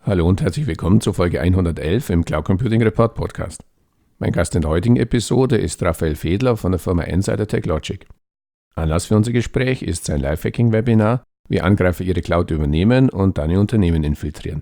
Hallo und herzlich willkommen zur Folge 111 im Cloud Computing Report Podcast. Mein Gast in der heutigen Episode ist Raphael Fedler von der Firma Insider TechLogic. Anlass für unser Gespräch ist sein Lifehacking-Webinar, wie Angreifer ihre Cloud übernehmen und dann ihr Unternehmen infiltrieren.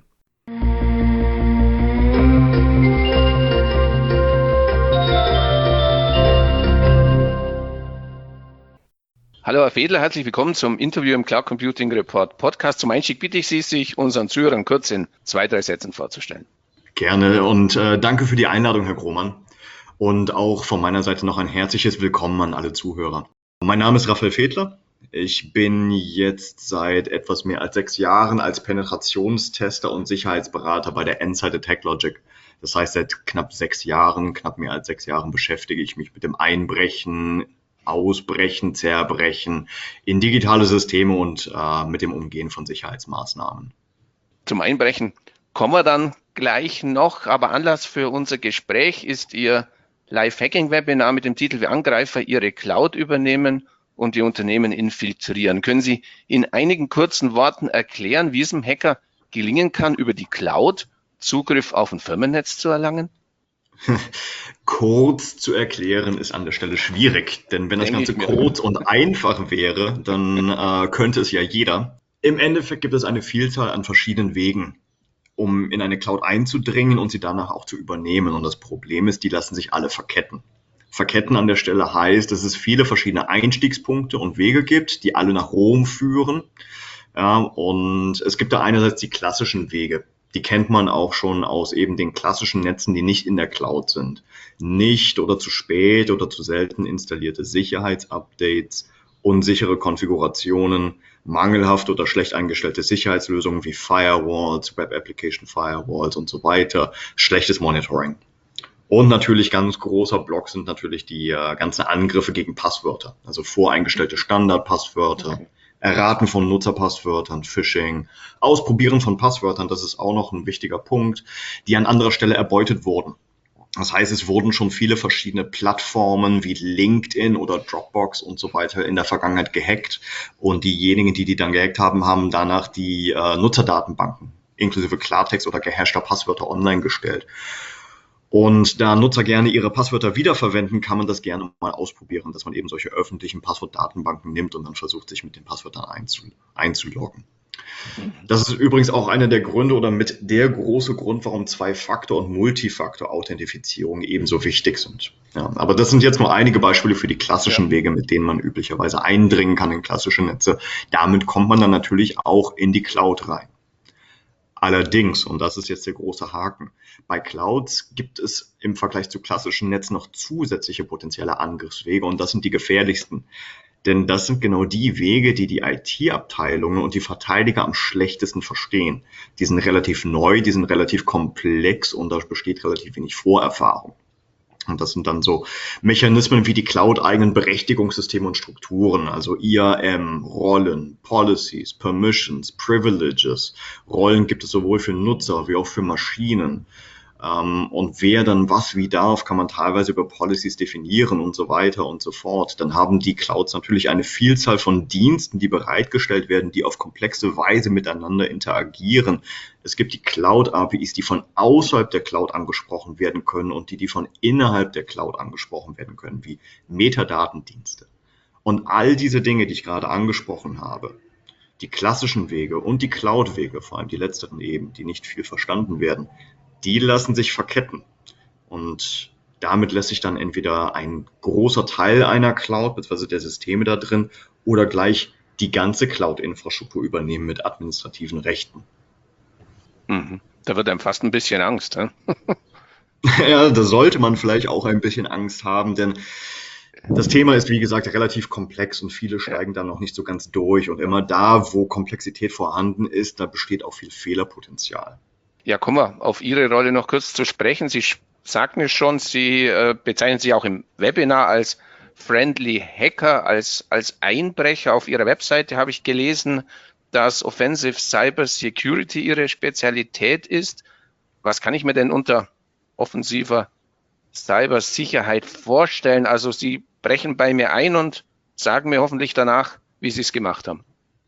Hallo Herr Fedler, herzlich willkommen zum Interview im Cloud Computing Report Podcast. Zum Einstieg bitte ich Sie, sich unseren Zuhörern kurz in 2-3 Sätzen vorzustellen. Gerne und danke für die Einladung, Herr Grohmann. Und auch von meiner Seite noch ein herzliches Willkommen an alle Zuhörer. Mein Name ist Raphael Fedler. Ich bin jetzt seit etwas mehr als 6 Jahren als Penetrationstester und Sicherheitsberater bei der Insider TechLogic. Das heißt, seit knapp mehr als 6 Jahren beschäftige ich mich mit dem Einbrechen, Ausbrechen, Zerbrechen in digitale Systeme und mit dem Umgehen von Sicherheitsmaßnahmen. Zum Einbrechen kommen wir dann gleich noch, aber Anlass für unser Gespräch ist Ihr Lifehacking-Webinar mit dem Titel "Wie Angreifer ihre Cloud übernehmen und ihr Unternehmen infiltrieren". Können Sie in einigen kurzen Worten erklären, wie es einem Hacker gelingen kann, über die Cloud Zugriff auf ein Firmennetz zu erlangen? Kurz zu erklären ist an der Stelle schwierig, denn wenn das Ganze kurz und einfach wäre, dann könnte es ja jeder. Im Endeffekt gibt es eine Vielzahl an verschiedenen Wegen, um in eine Cloud einzudringen und sie danach auch zu übernehmen. Und das Problem ist, die lassen sich alle verketten. Verketten an der Stelle heißt, dass es viele verschiedene Einstiegspunkte und Wege gibt, die alle nach Rom führen. Ja, und es gibt da einerseits die klassischen Wege. Die kennt man auch schon aus eben den klassischen Netzen, die nicht in der Cloud sind. Nicht oder zu spät oder zu selten installierte Sicherheitsupdates, unsichere Konfigurationen, mangelhaft oder schlecht eingestellte Sicherheitslösungen wie Firewalls, Web Application Firewalls und so weiter, schlechtes Monitoring. Und natürlich ganz großer Block sind natürlich die ganzen Angriffe gegen Passwörter, also voreingestellte Standardpasswörter. Okay. Erraten von Nutzerpasswörtern, Phishing, Ausprobieren von Passwörtern, das ist auch noch ein wichtiger Punkt, die an anderer Stelle erbeutet wurden. Das heißt, es wurden schon viele verschiedene Plattformen wie LinkedIn oder Dropbox und so weiter in der Vergangenheit gehackt. Und diejenigen, die dann gehackt haben, haben danach die Nutzerdatenbanken inklusive Klartext oder gehashter Passwörter online gestellt. Und da Nutzer gerne ihre Passwörter wiederverwenden, kann man das gerne mal ausprobieren, dass man eben solche öffentlichen Passwortdatenbanken nimmt und dann versucht, sich mit den Passwörtern einzuloggen. Das ist übrigens auch einer der Gründe oder mit der große Grund, warum 2-Faktor- und Multifaktor-Authentifizierung ebenso wichtig sind. Ja, aber das sind jetzt nur einige Beispiele für die klassischen Wege, mit denen man üblicherweise eindringen kann in klassische Netze. Damit kommt man dann natürlich auch in die Cloud rein. Allerdings, und das ist jetzt der große Haken, bei Clouds gibt es im Vergleich zu klassischen Netzen noch zusätzliche potenzielle Angriffswege und das sind die gefährlichsten. Denn das sind genau die Wege, die die IT-Abteilungen und die Verteidiger am schlechtesten verstehen. Die sind relativ neu, die sind relativ komplex und da besteht relativ wenig Vorerfahrung. Und das sind dann so Mechanismen wie die Cloud-eigenen Berechtigungssysteme und Strukturen, also IAM, Rollen, Policies, Permissions, Privileges. Rollen gibt es sowohl für Nutzer wie auch für Maschinen. Und wer dann was wie darf, kann man teilweise über Policies definieren und so weiter und so fort. Dann haben die Clouds natürlich eine Vielzahl von Diensten, die bereitgestellt werden, die auf komplexe Weise miteinander interagieren. Es gibt die Cloud-APIs, die von außerhalb der Cloud angesprochen werden können und die von innerhalb der Cloud angesprochen werden können, wie Metadatendienste. Und all diese Dinge, die ich gerade angesprochen habe, die klassischen Wege und die Cloud-Wege, vor allem die letzteren eben, die nicht viel verstanden werden, die lassen sich verketten und damit lässt sich dann entweder ein großer Teil einer Cloud bzw. der Systeme da drin oder gleich die ganze Cloud-Infrastruktur übernehmen mit administrativen Rechten. Da wird einem fast ein bisschen Angst, ne? Ja, da sollte man vielleicht auch ein bisschen Angst haben, denn das Thema ist, wie gesagt, relativ komplex und viele steigen da noch nicht so ganz durch und immer da, wo Komplexität vorhanden ist, da besteht auch viel Fehlerpotenzial. Ja, kommen wir auf Ihre Rolle noch kurz zu sprechen. Sie sagten es schon, Sie bezeichnen sich auch im Webinar als Friendly Hacker, als Einbrecher. Auf Ihrer Webseite habe ich gelesen, dass Offensive Cyber Security Ihre Spezialität ist. Was kann ich mir denn unter offensiver Cybersicherheit vorstellen? Also Sie brechen bei mir ein und sagen mir hoffentlich danach, wie Sie es gemacht haben.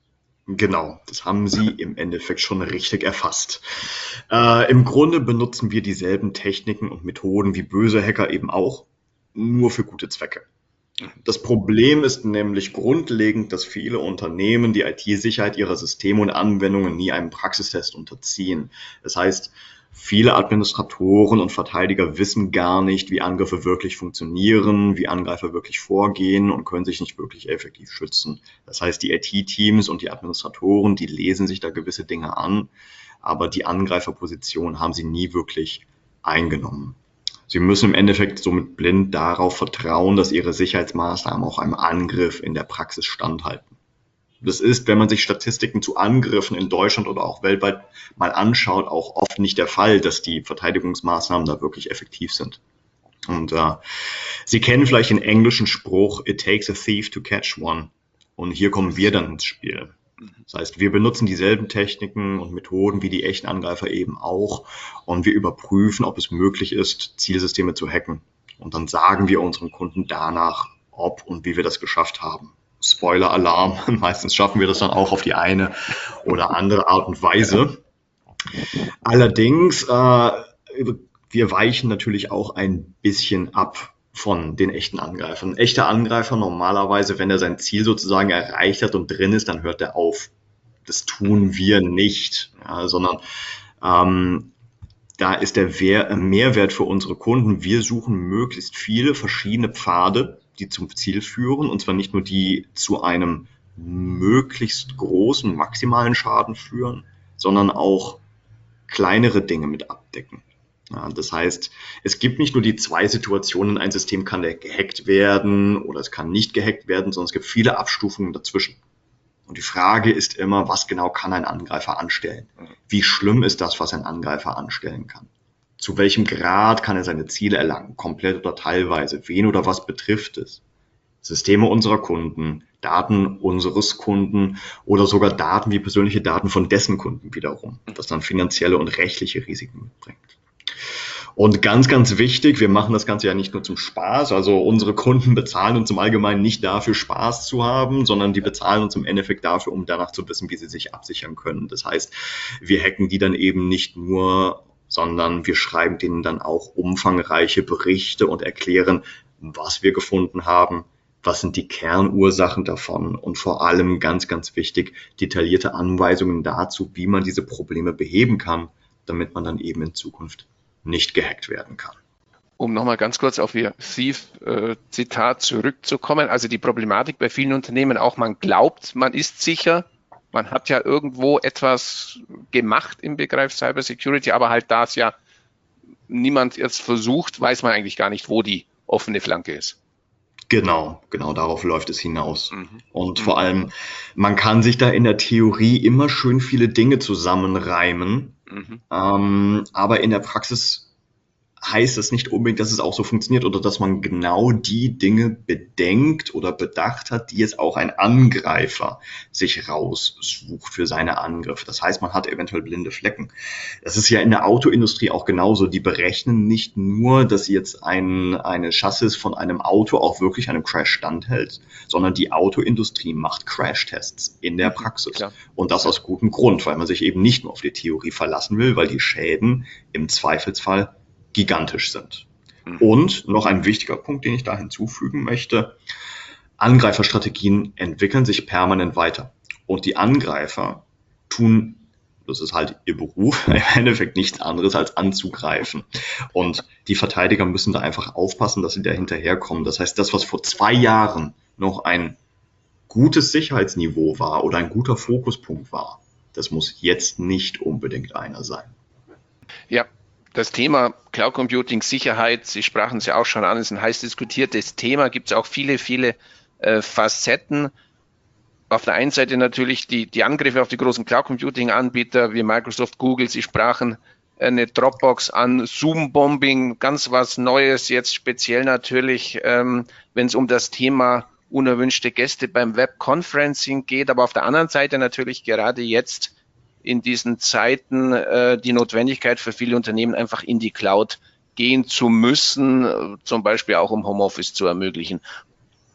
Genau, das haben Sie im Endeffekt schon richtig erfasst. Im Grunde benutzen wir dieselben Techniken und Methoden wie böse Hacker eben auch, nur für gute Zwecke. Das Problem ist nämlich grundlegend, dass viele Unternehmen die IT-Sicherheit ihrer Systeme und Anwendungen nie einem Praxistest unterziehen. Das heißt, viele Administratoren und Verteidiger wissen gar nicht, wie Angriffe wirklich funktionieren, wie Angreifer wirklich vorgehen und können sich nicht wirklich effektiv schützen. Das heißt, die IT-Teams und die Administratoren, die lesen sich da gewisse Dinge an, aber die Angreiferposition haben sie nie wirklich eingenommen. Sie müssen im Endeffekt somit blind darauf vertrauen, dass Ihre Sicherheitsmaßnahmen auch einem Angriff in der Praxis standhalten. Das ist, wenn man sich Statistiken zu Angriffen in Deutschland oder auch weltweit mal anschaut, auch oft nicht der Fall, dass die Verteidigungsmaßnahmen da wirklich effektiv sind. Und Sie kennen vielleicht den englischen Spruch, "It takes a thief to catch one." Und hier kommen wir dann ins Spiel. Das heißt, wir benutzen dieselben Techniken und Methoden wie die echten Angreifer eben auch und wir überprüfen, ob es möglich ist, Zielsysteme zu hacken. Und dann sagen wir unseren Kunden danach, ob und wie wir das geschafft haben. Spoiler-Alarm, meistens schaffen wir das dann auch auf die eine oder andere Art und Weise. Allerdings, wir weichen natürlich auch ein bisschen ab von den echten Angreifern. Ein echter Angreifer normalerweise, wenn er sein Ziel sozusagen erreicht hat und drin ist, dann hört er auf. Das tun wir nicht, ja, sondern da ist der Mehrwert für unsere Kunden. Wir suchen möglichst viele verschiedene Pfade, die zum Ziel führen, und zwar nicht nur die zu einem möglichst großen, maximalen Schaden führen, sondern auch kleinere Dinge mit abdecken. Ja, das heißt, es gibt nicht nur die zwei Situationen, ein System kann gehackt werden oder es kann nicht gehackt werden, sondern es gibt viele Abstufungen dazwischen. Und die Frage ist immer, was genau kann ein Angreifer anstellen? Wie schlimm ist das, was ein Angreifer anstellen kann? Zu welchem Grad kann er seine Ziele erlangen, komplett oder teilweise? Wen oder was betrifft es? Systeme unserer Kunden, Daten unseres Kunden oder sogar Daten wie persönliche Daten von dessen Kunden wiederum, das dann finanzielle und rechtliche Risiken mitbringt. Und ganz, ganz wichtig, wir machen das Ganze ja nicht nur zum Spaß, also unsere Kunden bezahlen uns im Allgemeinen nicht dafür, Spaß zu haben, sondern die bezahlen uns im Endeffekt dafür, um danach zu wissen, wie sie sich absichern können. Das heißt, wir hacken die dann eben nicht nur, sondern wir schreiben denen dann auch umfangreiche Berichte und erklären, was wir gefunden haben, was sind die Kernursachen davon und vor allem ganz, ganz wichtig, detaillierte Anweisungen dazu, wie man diese Probleme beheben kann, damit man dann eben in Zukunft nicht gehackt werden kann. Um nochmal ganz kurz auf Ihr Thief-Zitat zurückzukommen. Also die Problematik bei vielen Unternehmen auch, man glaubt, man ist sicher, man hat ja irgendwo etwas gemacht im Begriff Cybersecurity, aber halt da es ja niemand jetzt versucht, weiß man eigentlich gar nicht, wo die offene Flanke ist. Genau darauf läuft es hinaus. Und vor allem, man kann sich da in der Theorie immer schön viele Dinge zusammenreimen, aber in der Praxis heißt das nicht unbedingt, dass es auch so funktioniert oder dass man genau die Dinge bedenkt oder bedacht hat, die jetzt auch ein Angreifer sich raussucht für seine Angriffe. Das heißt, man hat eventuell blinde Flecken. Das ist ja in der Autoindustrie auch genauso. Die berechnen nicht nur, dass jetzt eine Chassis von einem Auto auch wirklich einem Crash standhält, sondern die Autoindustrie macht Crash-Tests in der Praxis. Klar. Und das aus gutem Grund, weil man sich eben nicht nur auf die Theorie verlassen will, weil die Schäden im Zweifelsfall gigantisch sind. Und noch ein wichtiger Punkt, den ich da hinzufügen möchte, Angreiferstrategien entwickeln sich permanent weiter. Und die Angreifer tun, das ist halt ihr Beruf, im Endeffekt nichts anderes als anzugreifen. Und die Verteidiger müssen da einfach aufpassen, dass sie da hinterherkommen. Das heißt, das, was vor 2 Jahren noch ein gutes Sicherheitsniveau war oder ein guter Fokuspunkt war, das muss jetzt nicht unbedingt einer sein. Ja. Das Thema Cloud Computing, Sicherheit, Sie sprachen es ja auch schon an, ist ein heiß diskutiertes Thema, gibt es auch viele Facetten. Auf der einen Seite natürlich die Angriffe auf die großen Cloud Computing Anbieter wie Microsoft, Google, Sie sprachen eine Dropbox an, Zoom-Bombing, ganz was Neues, jetzt speziell natürlich, wenn es um das Thema unerwünschte Gäste beim Webconferencing geht, aber auf der anderen Seite natürlich gerade jetzt in diesen Zeiten die Notwendigkeit für viele Unternehmen einfach in die Cloud gehen zu müssen, zum Beispiel auch um Homeoffice zu ermöglichen.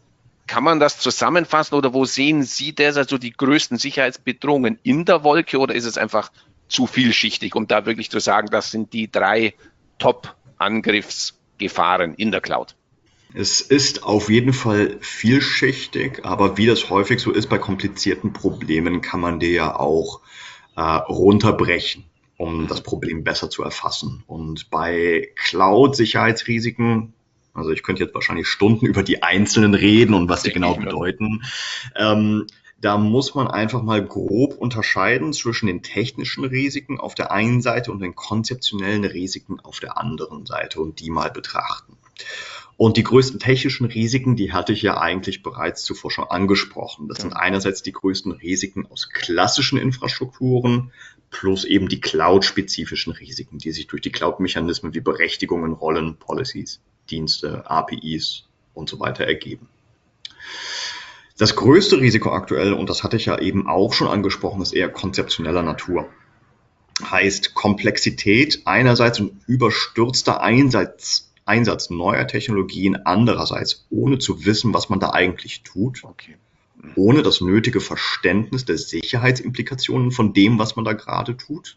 Kann man das zusammenfassen oder wo sehen Sie derzeit so die größten Sicherheitsbedrohungen in der Wolke oder ist es einfach zu vielschichtig, um da wirklich zu sagen, das sind die 3 Top-Angriffsgefahren in der Cloud? Es ist auf jeden Fall vielschichtig, aber wie das häufig so ist bei komplizierten Problemen, kann man die ja auch runterbrechen, um das Problem besser zu erfassen. Und bei Cloud-Sicherheitsrisiken, also ich könnte jetzt wahrscheinlich Stunden über die einzelnen reden und was die genau bedeuten, da muss man einfach mal grob unterscheiden zwischen den technischen Risiken auf der einen Seite und den konzeptionellen Risiken auf der anderen Seite und die mal betrachten. Und die größten technischen Risiken, die hatte ich ja eigentlich bereits zuvor schon angesprochen. Das sind einerseits die größten Risiken aus klassischen Infrastrukturen plus eben die Cloud-spezifischen Risiken, die sich durch die Cloud-Mechanismen wie Berechtigungen, Rollen, Policies, Dienste, APIs und so weiter ergeben. Das größte Risiko aktuell, und das hatte ich ja eben auch schon angesprochen, ist eher konzeptioneller Natur. Heißt Komplexität einerseits und überstürzter Einsatz neuer Technologien andererseits, ohne zu wissen, was man da eigentlich tut, ohne das nötige Verständnis der Sicherheitsimplikationen von dem, was man da gerade tut.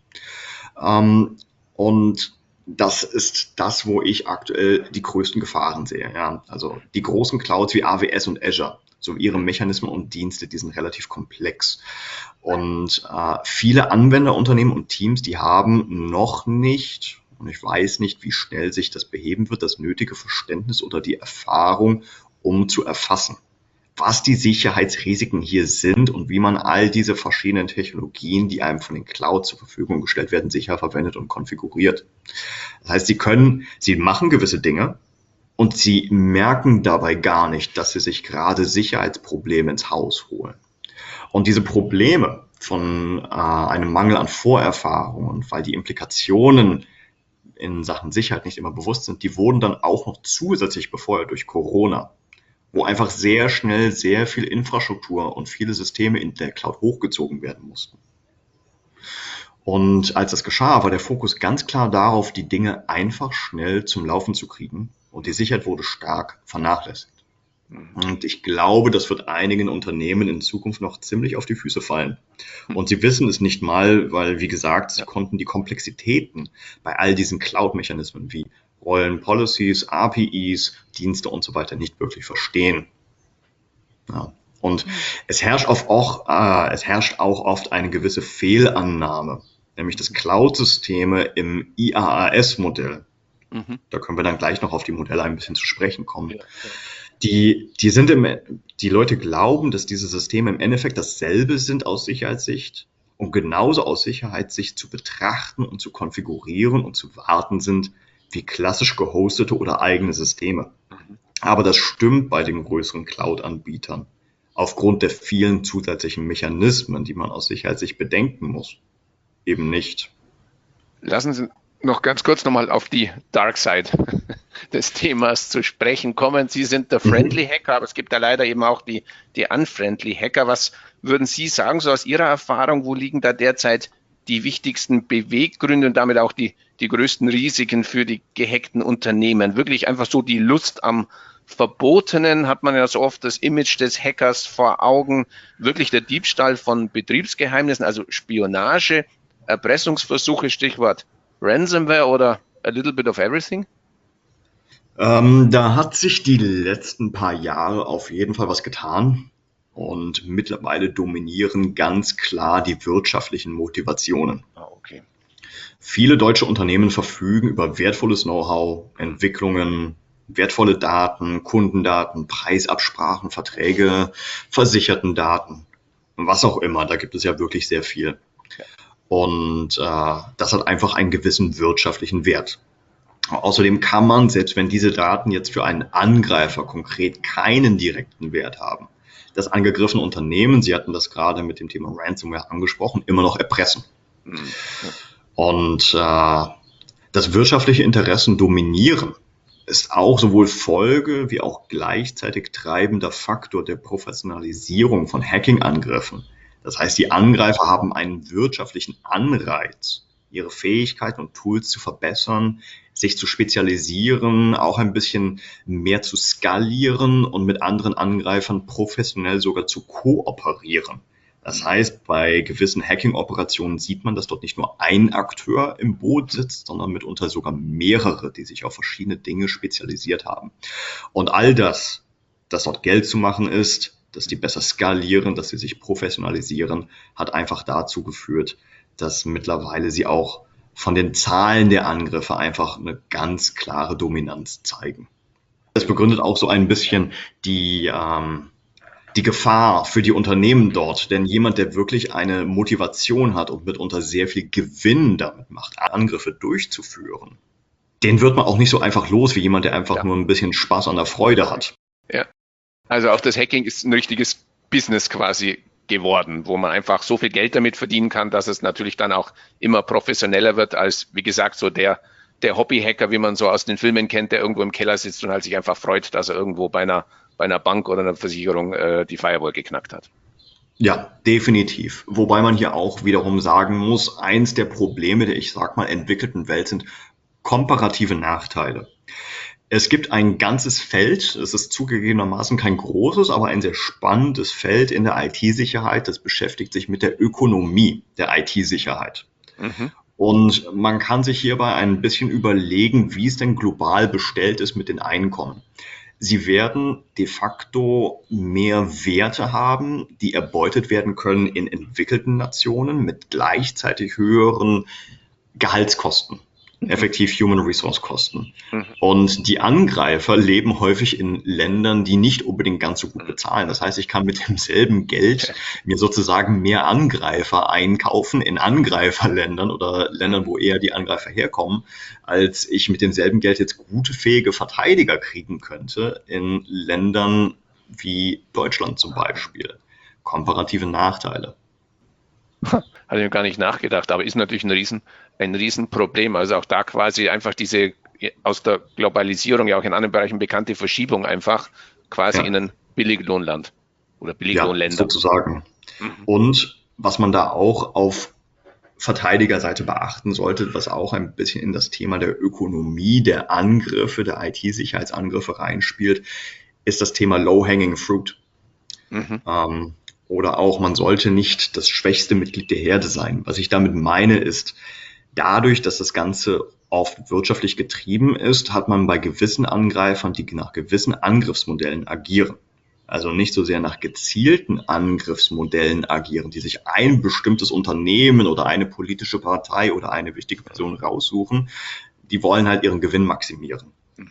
Und das ist das, wo ich aktuell die größten Gefahren sehe. Ja. Also die großen Clouds wie AWS und Azure, so ihre Mechanismen und Dienste, die sind relativ komplex. Und viele Anwenderunternehmen und Teams, die haben noch nicht, und ich weiß nicht, wie schnell sich das beheben wird, das nötige Verständnis oder die Erfahrung, um zu erfassen, was die Sicherheitsrisiken hier sind und wie man all diese verschiedenen Technologien, die einem von den Clouds zur Verfügung gestellt werden, sicher verwendet und konfiguriert. Das heißt, sie machen gewisse Dinge und sie merken dabei gar nicht, dass sie sich gerade Sicherheitsprobleme ins Haus holen. Und diese Probleme von einem Mangel an Vorerfahrungen, weil die Implikationen in Sachen Sicherheit nicht immer bewusst sind, die wurden dann auch noch zusätzlich befeuert durch Corona, wo einfach sehr schnell sehr viel Infrastruktur und viele Systeme in der Cloud hochgezogen werden mussten. Und als das geschah, war der Fokus ganz klar darauf, die Dinge einfach schnell zum Laufen zu kriegen und die Sicherheit wurde stark vernachlässigt. Und ich glaube, das wird einigen Unternehmen in Zukunft noch ziemlich auf die Füße fallen. Und sie wissen es nicht mal, weil, wie gesagt, sie konnten die Komplexitäten bei all diesen Cloud-Mechanismen wie Rollen, Policies, APIs, Dienste und so weiter nicht wirklich verstehen. Ja. Und es herrscht auch oft eine gewisse Fehlannahme, nämlich dass Cloud-Systeme im IaaS-Modell, da können wir dann gleich noch auf die Modelle ein bisschen zu sprechen kommen, die Leute glauben, dass diese Systeme im Endeffekt dasselbe sind aus Sicherheitssicht und genauso aus Sicherheitssicht zu betrachten und zu konfigurieren und zu warten sind wie klassisch gehostete oder eigene Systeme. Aber das stimmt bei den größeren Cloud-Anbietern aufgrund der vielen zusätzlichen Mechanismen, die man aus Sicherheitssicht bedenken muss, eben nicht. Lassen Sie noch ganz kurz nochmal auf die Dark Side des Themas zu sprechen kommen. Sie sind der Friendly Hacker, aber es gibt da leider eben auch die Unfriendly Hacker. Was würden Sie sagen, so aus Ihrer Erfahrung, wo liegen da derzeit die wichtigsten Beweggründe und damit auch die größten Risiken für die gehackten Unternehmen? Wirklich einfach so die Lust am Verbotenen, hat man ja so oft das Image des Hackers vor Augen, wirklich der Diebstahl von Betriebsgeheimnissen, also Spionage, Erpressungsversuche, Stichwort Ransomware oder a little bit of everything? Da hat sich die letzten paar Jahre auf jeden Fall was getan und mittlerweile dominieren ganz klar die wirtschaftlichen Motivationen. Okay. Viele deutsche Unternehmen verfügen über wertvolles Know-how, Entwicklungen, wertvolle Daten, Kundendaten, Preisabsprachen, Verträge, Versichertendaten, was auch immer. Da gibt es ja wirklich sehr viel. Und das hat einfach einen gewissen wirtschaftlichen Wert. Außerdem kann man, selbst wenn diese Daten jetzt für einen Angreifer konkret keinen direkten Wert haben, das angegriffene Unternehmen, Sie hatten das gerade mit dem Thema Ransomware angesprochen, immer noch erpressen. Und das wirtschaftliche Interessen dominieren ist auch sowohl Folge wie auch gleichzeitig treibender Faktor der Professionalisierung von Hacking-Angriffen. Das heißt, die Angreifer haben einen wirtschaftlichen Anreiz, ihre Fähigkeiten und Tools zu verbessern, sich zu spezialisieren, auch ein bisschen mehr zu skalieren und mit anderen Angreifern professionell sogar zu kooperieren. Das heißt, bei gewissen Hacking-Operationen sieht man, dass dort nicht nur ein Akteur im Boot sitzt, sondern mitunter sogar mehrere, die sich auf verschiedene Dinge spezialisiert haben. Und all das, dass dort Geld zu machen ist, dass die besser skalieren, dass sie sich professionalisieren, hat einfach dazu geführt, dass mittlerweile sie auch von den Zahlen der Angriffe einfach eine ganz klare Dominanz zeigen. Das begründet auch so ein bisschen die Gefahr für die Unternehmen dort. Denn jemand, der wirklich eine Motivation hat und mitunter sehr viel Gewinn damit macht, Angriffe durchzuführen, den wird man auch nicht so einfach los wie jemand, der einfach nur ein bisschen Spaß an der Freude hat. Ja, also auch das Hacking ist ein richtiges Business quasi geworden, wo man einfach so viel Geld damit verdienen kann, dass es natürlich dann auch immer professioneller wird als, wie gesagt, so der Hobby-Hacker, wie man so aus den Filmen kennt, der irgendwo im Keller sitzt und halt sich einfach freut, dass er irgendwo bei einer Bank oder einer Versicherung die Firewall geknackt hat. Ja, definitiv. Wobei man hier auch wiederum sagen muss, eins der Probleme der, ich sag mal, entwickelten Welt sind komparative Nachteile. Es gibt ein ganzes Feld, es ist zugegebenermaßen kein großes, aber ein sehr spannendes Feld in der IT-Sicherheit, das beschäftigt sich mit der Ökonomie der IT-Sicherheit. Mhm. Und man kann sich hierbei ein bisschen überlegen, wie es denn global bestellt ist mit den Einkommen. Sie werden de facto mehr Werte haben, die erbeutet werden können in entwickelten Nationen mit gleichzeitig höheren Gehaltskosten. Effektiv Human Resource Kosten. Und die Angreifer leben häufig in Ländern, die nicht unbedingt ganz so gut bezahlen. Das heißt, ich kann mit demselben Geld mir sozusagen mehr Angreifer einkaufen in Angreiferländern oder Ländern, wo eher die Angreifer herkommen, als ich mit demselben Geld jetzt gute, fähige Verteidiger kriegen könnte in Ländern wie Deutschland zum Beispiel. Komparative Nachteile. Hatte ich gar nicht nachgedacht, aber ist natürlich ein Riesenproblem. Also auch da quasi einfach diese aus der Globalisierung ja auch in anderen Bereichen bekannte Verschiebung einfach quasi in ein Billiglohnland oder Billiglohnländer. Ja, sozusagen. Und was man da auch auf Verteidigerseite beachten sollte, was auch ein bisschen in das Thema der Ökonomie, der Angriffe, der IT-Sicherheitsangriffe reinspielt, ist das Thema Low-Hanging Fruit. Oder auch, man sollte nicht das schwächste Mitglied der Herde sein. Was ich damit meine ist, dadurch, dass das Ganze oft wirtschaftlich getrieben ist, hat man bei gewissen Angreifern, die nach gewissen Angriffsmodellen agieren, also nicht so sehr nach gezielten Angriffsmodellen agieren, die sich ein bestimmtes Unternehmen oder eine politische Partei oder eine wichtige Person raussuchen, die wollen halt ihren Gewinn maximieren.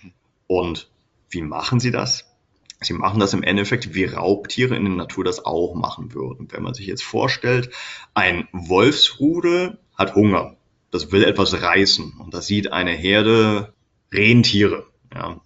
Und wie machen sie das? Sie machen das im Endeffekt, wie Raubtiere in der Natur das auch machen würden. Wenn man sich jetzt vorstellt, ein Wolfsrudel hat Hunger, das will etwas reißen und das sieht eine Herde Rentiere. Ja.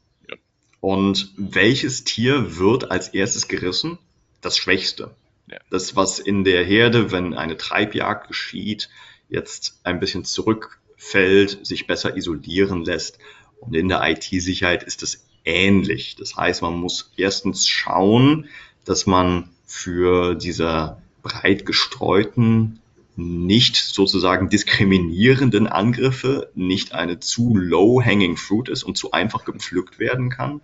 Und welches Tier wird als erstes gerissen? Das Schwächste. Ja. Das, was in der Herde, wenn eine Treibjagd geschieht, jetzt ein bisschen zurückfällt, sich besser isolieren lässt. Und in der IT-Sicherheit ist es ähnlich. Das heißt, man muss erstens schauen, dass man für diese breit gestreuten, nicht sozusagen diskriminierenden Angriffe nicht eine zu low-hanging fruit ist und zu einfach gepflückt werden kann.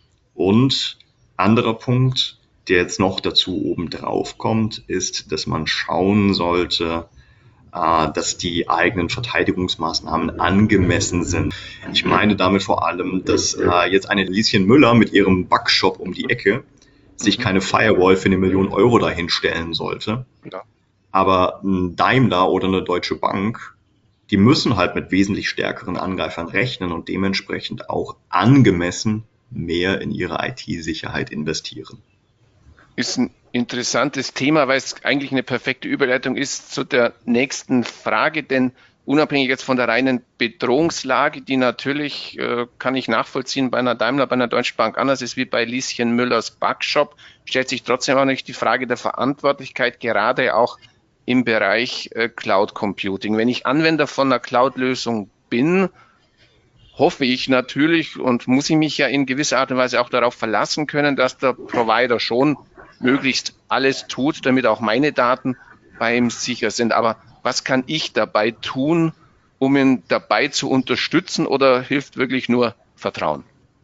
Und anderer Punkt, der jetzt noch dazu obendrauf kommt, ist, dass man schauen sollte, dass die eigenen Verteidigungsmaßnahmen angemessen sind. Ich meine damit vor allem, dass jetzt eine Lieschen Müller mit ihrem Backshop um die Ecke sich keine Firewall für 1 Million Euro dahin stellen sollte. Ja. Aber ein Daimler oder eine Deutsche Bank, die müssen halt mit wesentlich stärkeren Angreifern rechnen und dementsprechend auch angemessen mehr in ihre IT-Sicherheit investieren. Ist ein interessantes Thema, weil es eigentlich eine perfekte Überleitung ist zu der nächsten Frage, denn unabhängig jetzt von der reinen Bedrohungslage, die natürlich, kann ich nachvollziehen, bei einer Daimler, bei einer Deutschen Bank anders ist wie bei Lieschen Müllers Backshop, stellt sich trotzdem auch nicht die Frage der Verantwortlichkeit, gerade auch im Bereich Cloud Computing. Wenn ich Anwender von einer Cloud-Lösung bin, hoffe ich natürlich und muss ich mich ja in gewisser Art und Weise auch darauf verlassen können, dass der Provider schon möglichst alles tut, damit auch meine Daten bei ihm sicher sind. Aber was kann ich dabei tun, um ihn dabei zu unterstützen, oder hilft wirklich nur Vertrauen?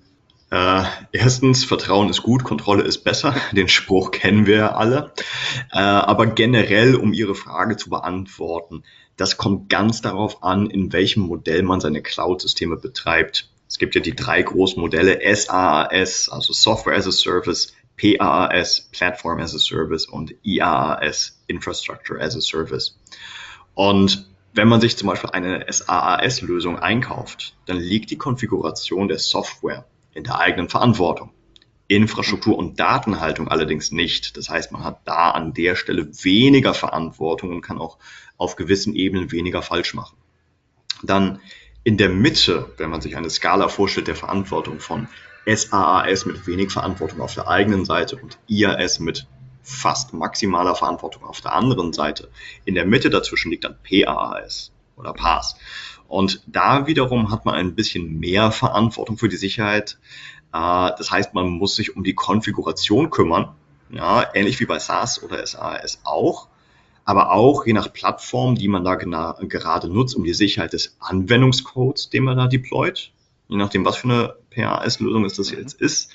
Erstens, Vertrauen ist gut, Kontrolle ist besser. Den Spruch kennen wir ja alle. Aber generell, um Ihre Frage zu beantworten, das kommt ganz darauf an, in welchem Modell man seine Cloud-Systeme betreibt. Es gibt ja die 3 großen Modelle: SaaS, also Software as a Service, PaaS, Platform as a Service, und IaaS, Infrastructure as a Service. Und wenn man sich zum Beispiel eine SaaS-Lösung einkauft, dann liegt die Konfiguration der Software in der eigenen Verantwortung. Infrastruktur und Datenhaltung allerdings nicht. Das heißt, man hat da an der Stelle weniger Verantwortung und kann auch auf gewissen Ebenen weniger falsch machen. Dann in der Mitte, wenn man sich eine Skala vorstellt der Verantwortung von SaaS mit wenig Verantwortung auf der eigenen Seite und IaaS mit fast maximaler Verantwortung auf der anderen Seite, in der Mitte dazwischen liegt dann PaaS oder PaaS. Und da wiederum hat man ein bisschen mehr Verantwortung für die Sicherheit. Das heißt, man muss sich um die Konfiguration kümmern, ja, ähnlich wie bei SaaS oder SaaS auch, aber auch je nach Plattform, die man da gerade nutzt, um die Sicherheit des Anwendungscodes, den man da deployt, je nachdem, was für eine PaaS-Lösung es das jetzt ist,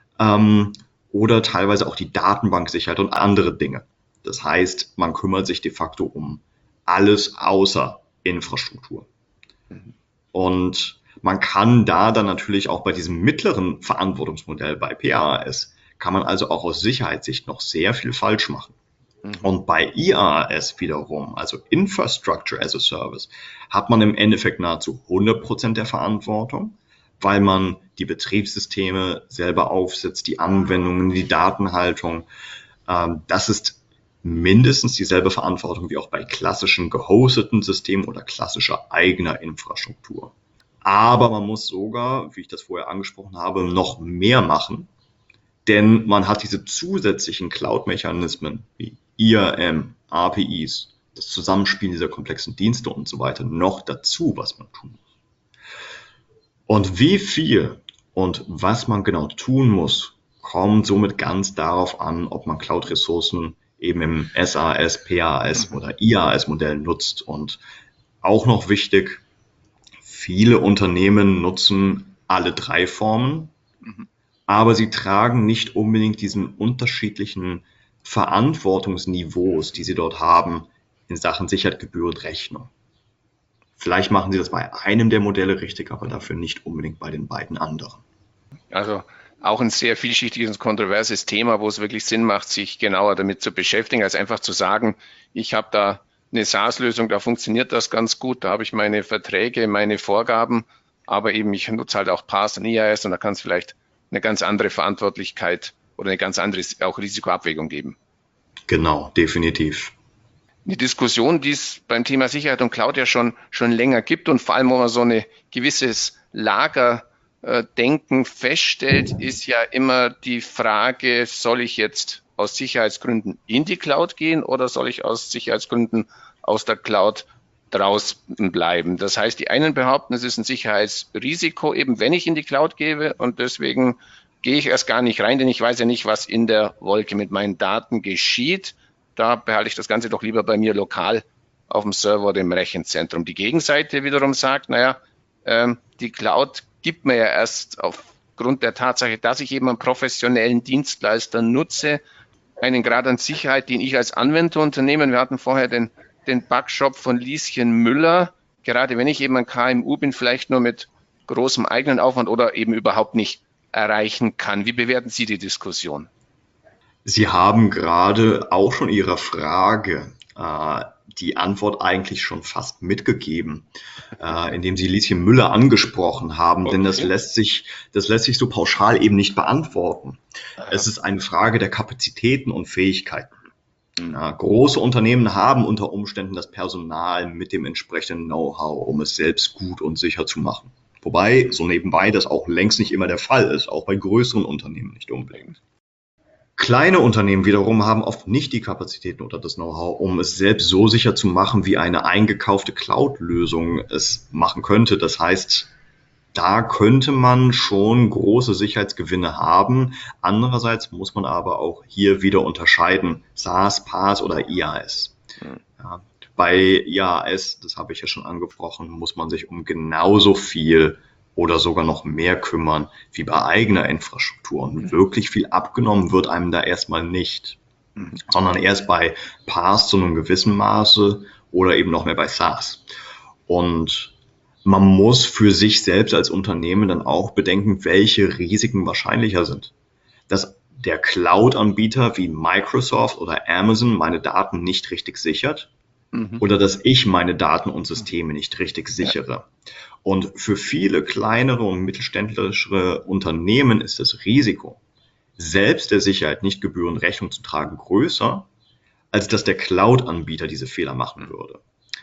oder teilweise auch die Datenbanksicherheit und andere Dinge. Das heißt, man kümmert sich de facto um alles außer Infrastruktur. Und man kann da dann natürlich auch bei diesem mittleren Verantwortungsmodell bei PaaS, kann man also auch aus Sicherheitssicht noch sehr viel falsch machen. Und bei IaaS wiederum, also Infrastructure as a Service, hat man im Endeffekt nahezu 100% der Verantwortung, weil man die Betriebssysteme selber aufsetzt, die Anwendungen, die Datenhaltung. Das ist mindestens dieselbe Verantwortung wie auch bei klassischen gehosteten Systemen oder klassischer eigener Infrastruktur. Aber man muss sogar, wie ich das vorher angesprochen habe, noch mehr machen, denn man hat diese zusätzlichen Cloud-Mechanismen wie IAM, APIs, das Zusammenspiel dieser komplexen Dienste und so weiter noch dazu, was man tun muss. Und wie viel und was man genau tun muss, kommt somit ganz darauf an, ob man Cloud-Ressourcen eben im SaaS, PaaS oder IaaS-Modell nutzt. Und auch noch wichtig, viele Unternehmen nutzen alle 3 Formen, aber sie tragen nicht unbedingt diesen unterschiedlichen Verantwortungsniveaus, die sie dort haben, in Sachen Sicherheit gebührend Rechnung. Vielleicht machen sie das bei einem der Modelle richtig, aber dafür nicht unbedingt bei den beiden anderen. Also auch ein sehr vielschichtiges und kontroverses Thema, wo es wirklich Sinn macht, sich genauer damit zu beschäftigen, als einfach zu sagen, ich habe da eine SaaS-Lösung, da funktioniert das ganz gut, da habe ich meine Verträge, meine Vorgaben, aber eben ich nutze halt auch PaaS und IaaS und da kann es vielleicht eine ganz andere Verantwortlichkeit oder eine ganz andere auch Risikoabwägung geben. Genau, definitiv. Eine Diskussion, die es beim Thema Sicherheit und Cloud ja schon länger gibt und vor allem, wo man so ein gewisses Lagerdenken feststellt, ist ja immer die Frage, soll ich jetzt aus Sicherheitsgründen in die Cloud gehen oder soll ich aus Sicherheitsgründen aus der Cloud draußen bleiben? Das heißt, die einen behaupten, es ist ein Sicherheitsrisiko, eben wenn ich in die Cloud gehe, und deswegen gehe ich erst gar nicht rein, denn ich weiß ja nicht, was in der Wolke mit meinen Daten geschieht. Da behalte ich das Ganze doch lieber bei mir lokal auf dem Server oder im Rechenzentrum. Die Gegenseite wiederum sagt, die Cloud gibt mir ja erst aufgrund der Tatsache, dass ich eben einen professionellen Dienstleister nutze, einen Grad an Sicherheit, den ich als Anwenderunternehmen, wir hatten vorher den Backshop von Lieschen Müller, gerade wenn ich eben ein KMU bin, vielleicht nur mit großem eigenen Aufwand oder eben überhaupt nicht erreichen kann. Wie bewerten Sie die Diskussion? Sie haben gerade auch schon Ihrer Frage die Antwort eigentlich schon fast mitgegeben, indem Sie Lieschen Müller angesprochen haben, denn das lässt sich so pauschal eben nicht beantworten. Es ist eine Frage der Kapazitäten und Fähigkeiten. Große Unternehmen haben unter Umständen das Personal mit dem entsprechenden Know-how, um es selbst gut und sicher zu machen. Wobei, so nebenbei, das auch längst nicht immer der Fall ist, auch bei größeren Unternehmen nicht unbedingt. Kleine Unternehmen wiederum haben oft nicht die Kapazitäten oder das Know-how, um es selbst so sicher zu machen, wie eine eingekaufte Cloud-Lösung es machen könnte. Das heißt, da könnte man schon große Sicherheitsgewinne haben. Andererseits muss man aber auch hier wieder unterscheiden, SaaS, PaaS oder IaaS. Ja, Bei IaaS, das habe ich ja schon angesprochen, muss man sich um genauso viel oder sogar noch mehr kümmern wie bei eigener Infrastruktur. Und wirklich viel abgenommen wird einem da erstmal nicht, sondern erst bei PaaS zu einem gewissen Maße oder eben noch mehr bei SaaS. Und man muss für sich selbst als Unternehmen dann auch bedenken, welche Risiken wahrscheinlicher sind. Dass der Cloud-Anbieter wie Microsoft oder Amazon meine Daten nicht richtig sichert oder dass ich meine Daten und Systeme nicht richtig sichere. Und für viele kleinere und mittelständische Unternehmen ist das Risiko, selbst der Sicherheit nicht gebührend Rechnung zu tragen, größer, als dass der Cloud-Anbieter diese Fehler machen würde.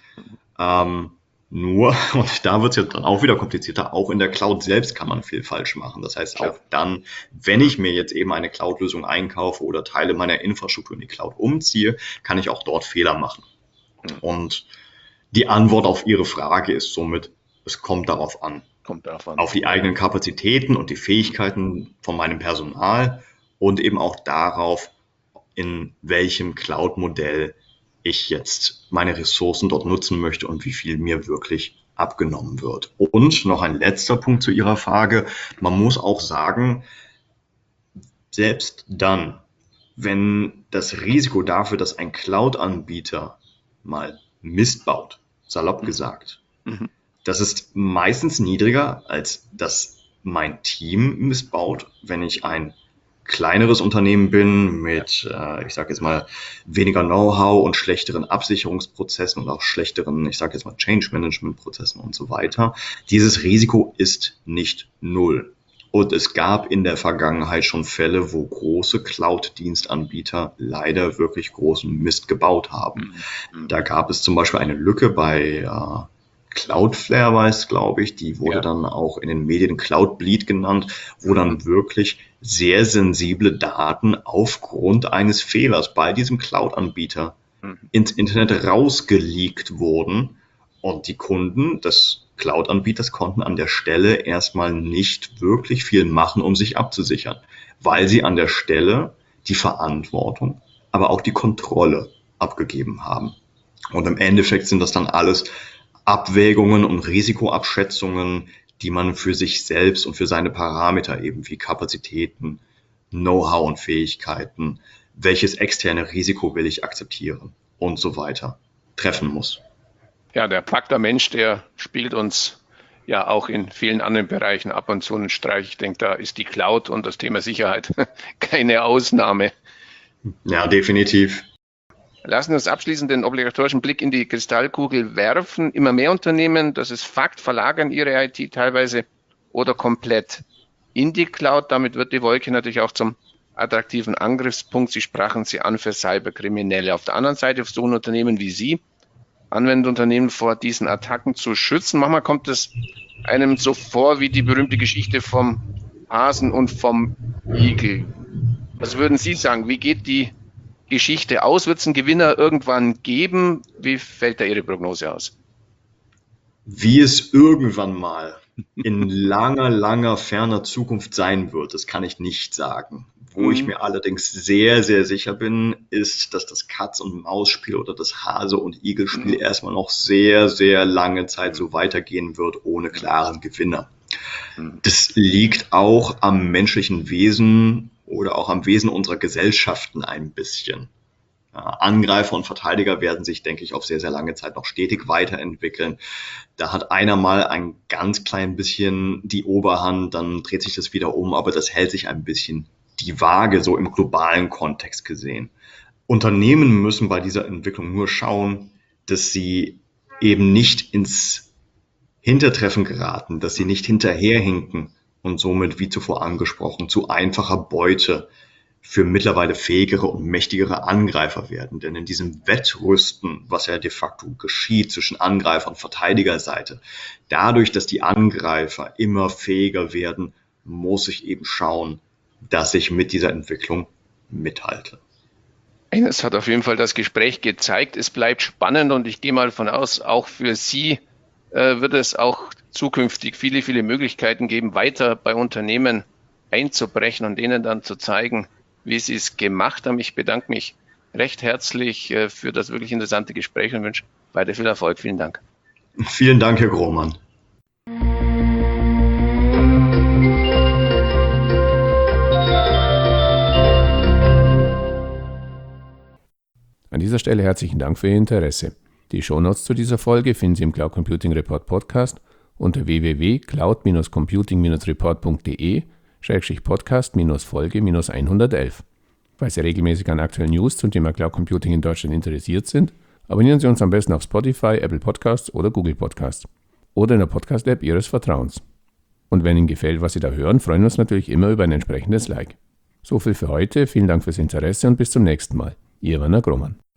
Nur, und da wird es ja dann auch wieder komplizierter, auch in der Cloud selbst kann man viel falsch machen. Das heißt, auch dann, wenn ich mir jetzt eben eine Cloud-Lösung einkaufe oder Teile meiner Infrastruktur in die Cloud umziehe, kann ich auch dort Fehler machen. Und die Antwort auf Ihre Frage ist somit, es kommt darauf an. Auf die eigenen Kapazitäten und die Fähigkeiten von meinem Personal und eben auch darauf, in welchem Cloud-Modell ich jetzt meine Ressourcen dort nutzen möchte und wie viel mir wirklich abgenommen wird. Und noch ein letzter Punkt zu Ihrer Frage. Man muss auch sagen, selbst dann, wenn das Risiko dafür, dass ein Cloud-Anbieter mal Mist baut, salopp gesagt, das ist meistens niedriger, als dass mein Team missbaut, wenn ich ein kleineres Unternehmen bin mit, ich sage jetzt mal, weniger Know-how und schlechteren Absicherungsprozessen und auch schlechteren, ich sage jetzt mal, Change-Management-Prozessen und so weiter. Dieses Risiko ist nicht null. Und es gab in der Vergangenheit schon Fälle, wo große Cloud-Dienstanbieter leider wirklich großen Mist gebaut haben. Da gab es zum Beispiel eine Lücke bei Cloudflare, weiß, glaube ich, die wurde dann auch in den Medien Cloud-Bleed genannt, wo dann wirklich sehr sensible Daten aufgrund eines Fehlers bei diesem Cloud-Anbieter ins Internet rausgeleakt wurden und die Kunden des Cloud-Anbieters konnten an der Stelle erstmal nicht wirklich viel machen, um sich abzusichern, weil sie an der Stelle die Verantwortung, aber auch die Kontrolle abgegeben haben. Und im Endeffekt sind das dann alles Abwägungen und Risikoabschätzungen, die man für sich selbst und für seine Parameter eben wie Kapazitäten, Know-how und Fähigkeiten, welches externe Risiko will ich akzeptieren und so weiter treffen muss. Ja, der Faktor Mensch, der spielt uns ja auch in vielen anderen Bereichen ab und zu einen Streich. Ich denke, da ist die Cloud und das Thema Sicherheit keine Ausnahme. Ja, definitiv. Lassen wir uns abschließend den obligatorischen Blick in die Kristallkugel werfen. Immer mehr Unternehmen, das ist Fakt, verlagern ihre IT teilweise oder komplett in die Cloud. Damit wird die Wolke natürlich auch zum attraktiven Angriffspunkt. Sie sprachen sie an für Cyberkriminelle. Auf der anderen Seite versuchen Unternehmen wie Sie, Anwenderunternehmen vor diesen Attacken zu schützen. Manchmal kommt es einem so vor wie die berühmte Geschichte vom Hasen und vom Igel. Was würden Sie sagen? Wie geht die Geschichte aus? Wird es einen Gewinner irgendwann geben? Wie fällt da Ihre Prognose aus? Wie es irgendwann mal in langer, ferner Zukunft sein wird, das kann ich nicht sagen. Wo ich mir allerdings sehr, sehr sicher bin, ist, dass das Katz-und-Maus-Spiel oder das Hase- und Igel-Spiel erstmal noch sehr, sehr lange Zeit so weitergehen wird, ohne klaren Gewinner. Das liegt auch am menschlichen Wesen oder auch am Wesen unserer Gesellschaften ein bisschen. Angreifer und Verteidiger werden sich, denke ich, auf sehr, sehr lange Zeit noch stetig weiterentwickeln. Da hat einer mal ein ganz klein bisschen die Oberhand, dann dreht sich das wieder um, aber das hält sich ein bisschen die Waage, so im globalen Kontext gesehen. Unternehmen müssen bei dieser Entwicklung nur schauen, dass sie eben nicht ins Hintertreffen geraten, dass sie nicht hinterherhinken und somit, wie zuvor angesprochen, zu einfacher Beute für mittlerweile fähigere und mächtigere Angreifer werden. Denn in diesem Wettrüsten, was ja de facto geschieht zwischen Angreifer- und Verteidigerseite, dadurch, dass die Angreifer immer fähiger werden, muss ich eben schauen, dass ich mit dieser Entwicklung mithalte. Es hat auf jeden Fall das Gespräch gezeigt. Es bleibt spannend und ich gehe mal von aus, auch für Sie wird es auch zukünftig viele, viele Möglichkeiten geben, weiter bei Unternehmen einzubrechen und denen dann zu zeigen, wie sie es gemacht haben. Ich bedanke mich recht herzlich für das wirklich interessante Gespräch und wünsche Weiter viel Erfolg. Vielen Dank. Vielen Dank, Herr Grohmann. An dieser Stelle herzlichen Dank für Ihr Interesse. Die Shownotes zu dieser Folge finden Sie im Cloud Computing Report Podcast unter www.cloud-computing-report.de/podcast-Folge-111. Falls Sie regelmäßig an aktuellen News zum Thema Cloud Computing in Deutschland interessiert sind, abonnieren Sie uns am besten auf Spotify, Apple Podcasts oder Google Podcasts oder in der Podcast-App Ihres Vertrauens. Und wenn Ihnen gefällt, was Sie da hören, freuen wir uns natürlich immer über ein entsprechendes Like. So viel für heute, vielen Dank fürs Interesse und bis zum nächsten Mal. Ihr Werner Grohmann.